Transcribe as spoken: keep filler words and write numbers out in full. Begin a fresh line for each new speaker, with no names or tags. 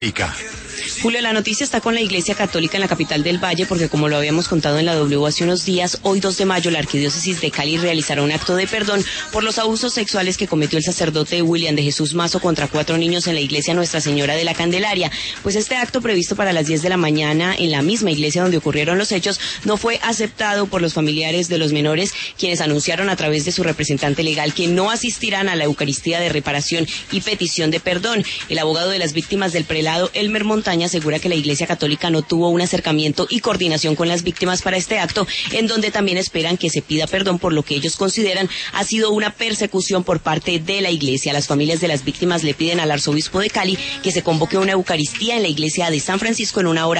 Julio, la noticia está con la Iglesia Católica en la capital del Valle, porque como lo habíamos contado en la W hace unos días, hoy dos de mayo la Arquidiócesis de Cali realizará un acto de perdón por los abusos sexuales que cometió el sacerdote William de Jesús Mazo contra cuatro niños en la iglesia Nuestra Señora de la Candelaria. Pues este acto, previsto para las diez de la mañana en la misma iglesia donde ocurrieron los hechos, no fue aceptado por los familiares de los menores, quienes anunciaron a través de su representante legal que no asistirán a la Eucaristía de reparación y petición de perdón. El abogado de las víctimas del prelado, Elmer Montaña, asegura que la Iglesia Católica no tuvo un acercamiento y coordinación con las víctimas para este acto, en donde también esperan que se pida perdón por lo que ellos consideran ha sido una persecución por parte de la Iglesia. Las familias de las víctimas le piden al arzobispo de Cali que se convoque una Eucaristía en la iglesia de San Francisco en una hora